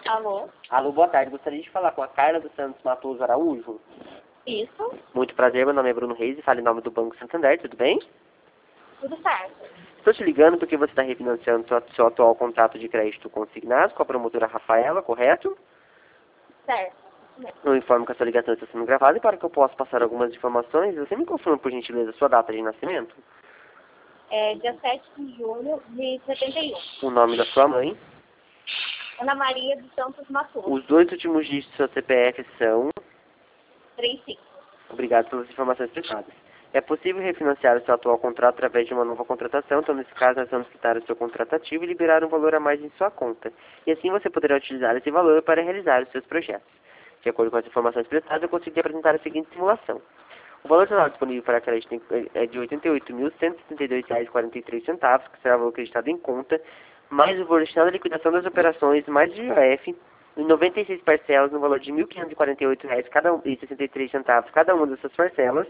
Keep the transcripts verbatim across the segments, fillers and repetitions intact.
Alô? Alô, boa tarde. Gostaria de falar com a Carla dos Santos Matoso Araújo. Isso? Muito prazer, meu nome é Bruno Reis e falo em nome do Banco Santander, tudo bem? Tudo certo. Estou te ligando porque você está refinanciando seu, seu atual contrato de crédito consignado com a promotora Rafaela, correto? Certo. Eu informo que a sua ligação está sendo gravada e para que eu possa passar algumas informações, você me confirma, por gentileza, a sua data de nascimento? É dia sete de julho de setenta e um. O nome da sua mãe? Ana Maria dos Santos Matoso. Os dois últimos dígitos do seu C P F são... trinta e cinco. Obrigado pelas informações prestadas. É possível refinanciar o seu atual contrato através de uma nova contratação, então nesse caso nós vamos quitar o seu contrato ativo e liberar um valor a mais em sua conta. E assim você poderá utilizar esse valor para realizar os seus projetos. De acordo com as informações prestadas, eu consegui apresentar a seguinte simulação. O valor total disponível para crédito é de oitenta e oito mil cento e setenta e dois reais e quarenta e três centavos, que será o valor acreditado em conta, mais o valor destinado à liquidação das operações, mais o I O F, em noventa e seis parcelas no valor de mil quinhentos e quarenta e oito reais e sessenta e três centavos cada uma dessas parcelas.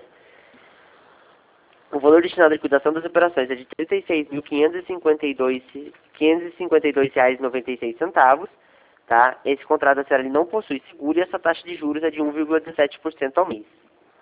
O valor destinado à liquidação das operações é de trinta e seis mil quinhentos e cinquenta e dois reais e noventa e seis centavos. Tá? Esse contrato da senhora ele não possui seguro e essa taxa de juros é de um vírgula dezessete por cento ao mês.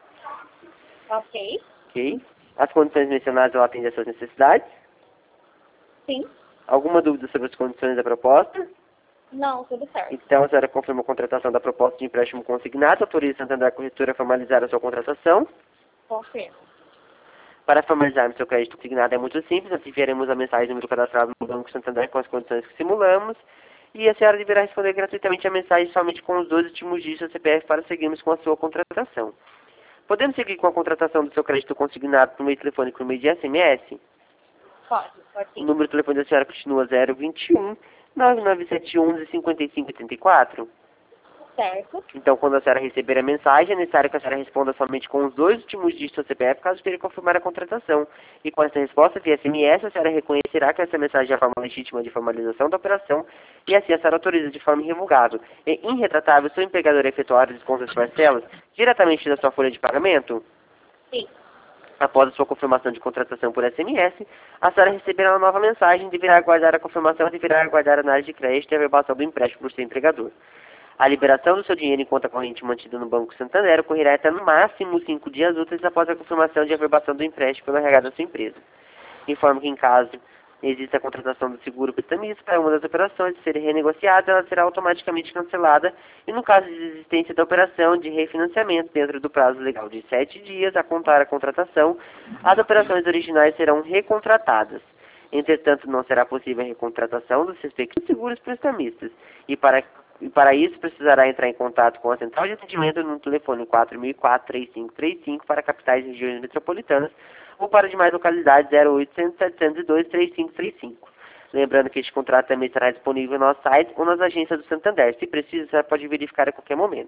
Ok. Ok? As condições mencionadas ela atende às suas necessidades? Sim. Alguma dúvida sobre as condições da proposta? Não, tudo certo. Então, a senhora confirma a contratação da proposta de empréstimo consignado, autoriza a Santander Corretora a formalizar a sua contratação. Confirmo. Para formalizarmos seu crédito consignado é muito simples, nós enviaremos a mensagem do número cadastrado no Banco Santander com as condições que simulamos e a senhora deverá responder gratuitamente a mensagem somente com os dois últimos dígitos do C P F para seguirmos com a sua contratação. Podemos seguir com a contratação do seu crédito consignado por meio telefônico por meio de S M S? Pode, pode O sim. número de telefone da senhora continua zero vinte e um, nove nove sete um um, cinco cinco oito quatro. Certo. Então, quando a senhora receber a mensagem, é necessário que a senhora responda somente com os dois últimos dígitos do C P F, caso queira confirmar a contratação. E com essa resposta via S M S, a senhora reconhecerá que essa mensagem é a forma legítima de formalização da operação e assim a senhora autoriza de forma irrevogável e irretratável o seu empregador a efetuar os descontos das parcelas diretamente da sua folha de pagamento. Sim. Após a sua confirmação de contratação por S M S, a senhora receberá uma nova mensagem, deverá aguardar a confirmação e deverá aguardar a análise de crédito e a averbação do empréstimo por seu empregador. A liberação do seu dinheiro em conta corrente mantida no Banco Santander ocorrerá até no máximo cinco dias úteis após a confirmação de averbação do empréstimo pelo R H da sua empresa. Informo que em caso exista a contratação do seguro prestamista para uma das operações de ser renegociada, ela será automaticamente cancelada e no caso de existência da operação de refinanciamento dentro do prazo legal de sete dias a contar a contratação, as operações originais serão recontratadas. Entretanto, não será possível a recontratação dos respectivos seguros prestamistas e para E para isso, precisará entrar em contato com a central de atendimento no telefone quatro mil e quatro, três cinco três cinco para capitais e regiões metropolitanas ou para demais localidades zero oitocentos, setecentos e dois, três cinco três cinco. Lembrando que este contrato também estará disponível no nosso site ou nas agências do Santander. Se precisa, você pode verificar a qualquer momento.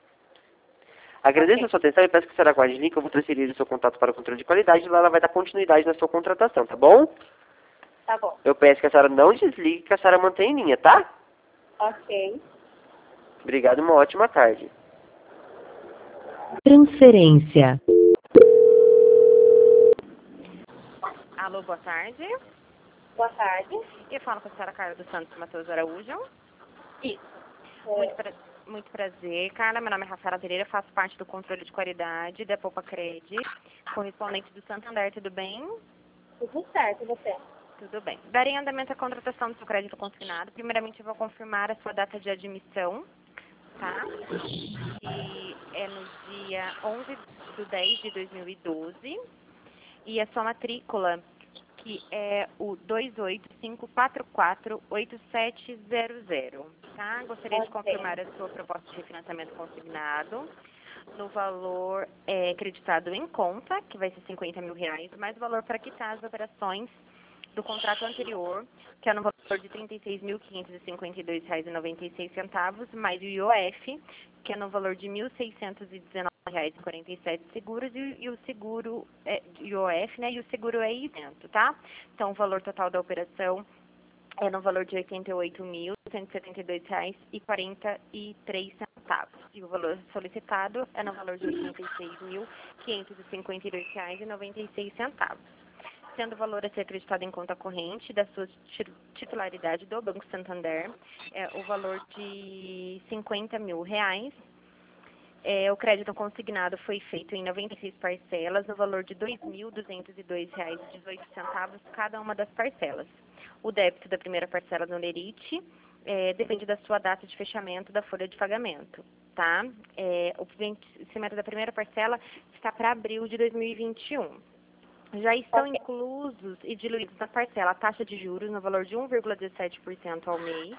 Agradeço Ok. a sua atenção e peço que a senhora aguarde o link. Eu vou transferir o seu contato para o controle de qualidade e lá ela vai dar continuidade na sua contratação, tá bom? Tá bom. Eu peço que a senhora não desligue, que a senhora mantenha em linha, tá? Ok. Obrigado, uma ótima tarde. Transferência. Alô, boa tarde. Boa tarde. Eu falo com a senhora Carla dos Santos Matoso Araújo. Isso. Muito, É, pra... Muito prazer. Carla, meu nome é Rafaela Pereira, faço parte do controle de qualidade da Poupa Cred, correspondente do Santander, tudo bem? tudo certo, você? Tudo bem. Darei andamento à contratação do seu crédito consignado. Primeiramente, eu vou confirmar a sua data de admissão, tá? E é no dia onze de dez de dois mil e doze. E a sua matrícula, que é o dois oito cinco quatro quatro oito sete zero zero, tá? Gostaria de Ok. confirmar a sua proposta de refinanciamento consignado no valor é, acreditado em conta, que vai ser cinquenta mil reais, mais o valor para quitar as operações do contrato anterior, que é no valor de trinta e seis mil quinhentos e cinquenta e dois reais e noventa e seis centavos, mais o I O F, que é no valor de mil seiscentos e dezenove reais e quarenta e sete seguros, e, e o seguro, é, I O F, né, e o seguro é isento, tá? Então, o valor total da operação é no valor de oitenta e oito mil cento e setenta e dois reais e quarenta e três centavos. E o valor solicitado é no valor de oitenta e seis mil quinhentos e cinquenta e dois reais e noventa e seis centavos. sendo o valor a ser acreditado em conta corrente da sua titularidade do Banco Santander, é o valor de cinquenta mil reais. É, o crédito consignado foi feito em noventa e seis parcelas, no valor de dois mil duzentos e dois reais e dezoito centavos cada uma das parcelas. O débito da primeira parcela no Lerite é, depende da sua data de fechamento da folha de pagamento. Tá? É, o vencimento da primeira parcela está para abril de dois mil e vinte e um. Já estão Ok. inclusos e diluídos na parcela a taxa de juros no valor de um vírgula dezessete por cento ao mês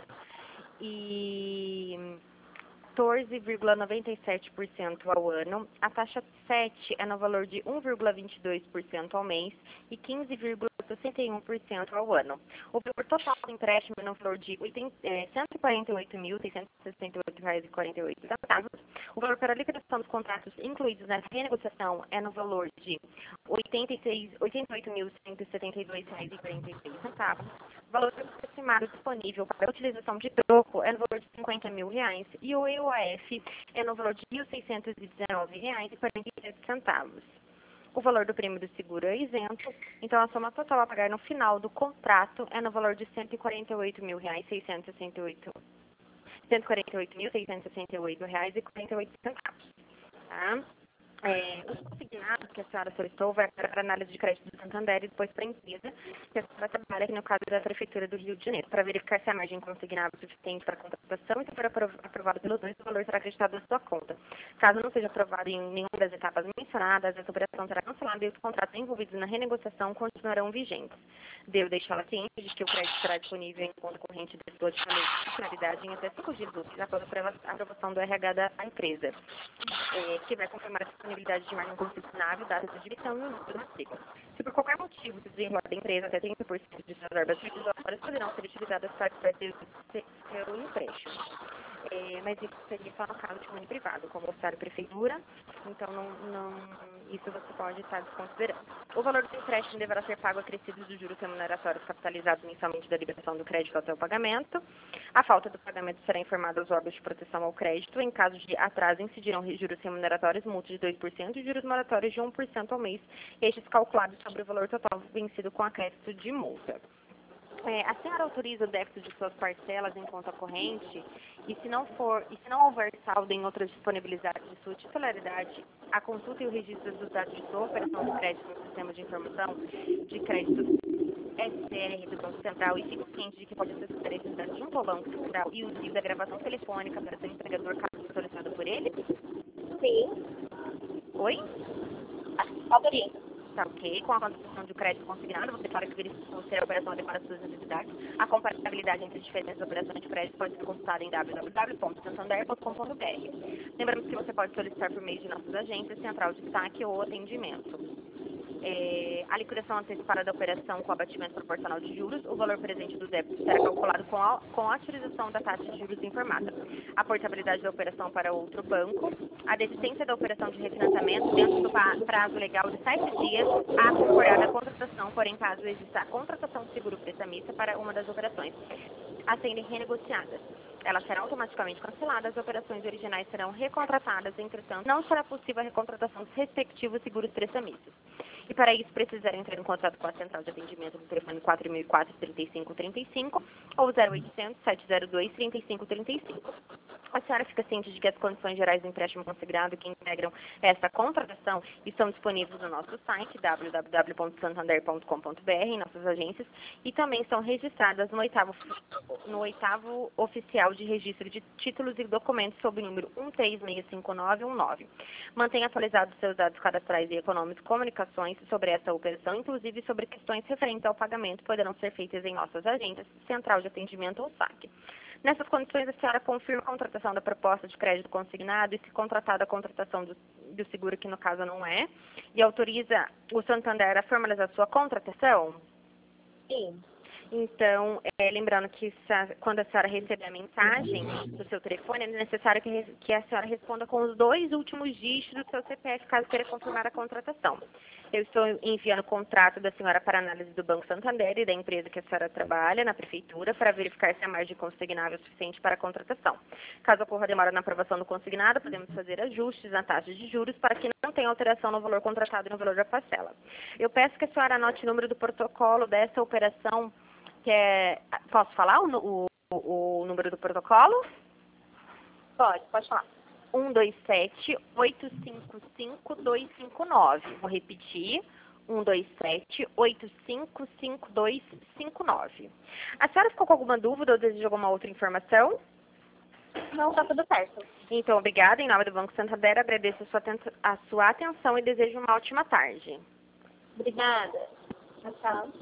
e quatorze vírgula noventa e sete por cento ao ano. A taxa sete é no valor de um vírgula vinte e dois por cento ao mês e quinze vírgula sessenta e um por cento ao ano. O valor total do empréstimo é no valor de cento e quarenta e oito mil, seiscentos e sessenta e oito reais e quarenta e oito centavos. O valor para a liquidação dos contratos incluídos nessa renegociação é no valor de oitenta e oito mil, cento e setenta e dois reais e quarenta e seis centavos. O valor aproximado disponível para a utilização de troco é no valor de cinquenta mil reais e o E O F é no valor de mil seiscentos e dezenove reais e quarenta e sete centavos. O valor do prêmio do seguro é isento, então a soma total a pagar no final do contrato é no valor de cento e quarenta e oito mil reais, seiscentos e sessenta e oito, cento e quarenta e oito mil, seiscentos e sessenta e oito reais e quarenta e oito centavos. Tá? É, os consignados que a senhora solicitou vai para a análise de crédito do Santander e depois para a empresa, que a senhora trabalha aqui no caso da Prefeitura do Rio de Janeiro, para verificar se a margem consignada é suficiente para a contratação e se for aprov aprovado pelos dois, o valor será acreditado na sua conta. Caso não seja aprovado em nenhuma das etapas mencionadas, essa operação será cancelada e os contratos envolvidos na renegociação continuarão vigentes. Devo deixá-la ciente de que o crédito será disponível em conta corrente de sua titularidade em até cinco dias úteis após a aprovação do R H da empresa, é, que vai confirmar a disponibilidade de margem consignável, data de admissão e o número da matrícula. Se por qualquer motivo se desenrolar da empresa, até trinta por cento de suas verbas rescisórias poderão ser utilizadas para fazer seu empréstimo. É, mas isso seria só no caso de domínio privado, como o Estado e Prefeitura, então não, não, isso você pode estar desconsiderando. O valor do empréstimo deverá ser pago acrescidos dos juros remuneratórios capitalizados mensalmente da liberação do crédito até o pagamento. A falta do pagamento será informada aos órgãos de proteção ao crédito. Em caso de atraso, incidirão juros remuneratórios, multa de dois por cento e juros moratórios de um por cento ao mês, estes calculados sobre o valor total vencido com acréscimo de multa. É, a senhora autoriza o débito de suas parcelas em conta corrente e se não for, e se não houver saldo em outras disponibilidades de sua titularidade, a consulta e o registro dos dados de sua operação de crédito no sistema de informação de crédito S C R do Banco Central e fique ciente de que pode acessar esses dados junto ao Banco Central e o uso da gravação telefônica para seu empregador caso solicitado por ele? Sim. Oi? Autorizo. Tá ok. Com a contratação de crédito consignado, você fala que verificou se a operação adequada às suas necessidades. A comparabilidade entre as diferentes operações de crédito pode ser consultada em w w w ponto santander ponto com ponto b r. Lembramos que você pode solicitar por meio de nossas agências, central de saque ou atendimento. É, a liquidação antecipada da operação com abatimento proporcional de juros, o valor presente do débito será calculado com a, com a utilização da taxa de juros informada. A portabilidade da operação para outro banco, a desistência da operação de refinanciamento dentro do prazo legal de sete dias a concordar a contratação, porém caso exista a contratação de seguro prestamista para uma das operações a serem renegociadas. Elas serão automaticamente canceladas, as operações originais serão recontratadas, entretanto, não será possível a recontratação dos respectivos seguros prestamistas. E para isso precisarem entrar em contato com a central de atendimento do telefone quatro mil e quatro, trinta e cinco trinta e cinco ou zero oitocentos, sete zero dois, trinta e cinco trinta e cinco. A senhora fica ciente de que as condições gerais do empréstimo consignado que integram essa contratação estão disponíveis no nosso site w w w ponto santander ponto com ponto b r, em nossas agências, e também estão registradas no oitavo, no oitavo oficial de registro de títulos e documentos sob o número um três seis cinco nove um nove. Mantenha atualizados seus dados cadastrais e econômicos, comunicações sobre essa operação, inclusive sobre questões referentes ao pagamento, poderão ser feitas em nossas agências, central de atendimento ou saque. Nessas condições, a senhora confirma a contratação da proposta de crédito consignado e, se contratada a contratação do, do seguro, que no caso não é, e autoriza o Santander a formalizar sua contratação? Sim. Então, é, lembrando que se, quando a senhora receber a mensagem do seu telefone, é necessário que, que a senhora responda com os dois últimos dígitos do seu C P F, caso queira confirmar a contratação. Eu estou enviando o contrato da senhora para análise do Banco Santander e da empresa que a senhora trabalha na prefeitura para verificar se a margem consignável é suficiente para a contratação. Caso ocorra demora na aprovação do consignado, podemos fazer ajustes na taxa de juros para que não tenha alteração no valor contratado e no valor da parcela. Eu peço que a senhora anote o número do protocolo dessa operação, que é... Posso falar o, o, o número do protocolo? Pode, pode falar. um dois sete, oito cinco cinco, dois cinco nove. Vou repetir. um dois sete, oito cinco cinco, dois cinco nove. A senhora ficou com alguma dúvida ou deseja alguma outra informação? Não, tá tudo certo. Então, obrigada. Em nome do Banco Santander, agradeço a sua, a sua atenção e desejo uma ótima tarde. Obrigada. Tchau, tchau.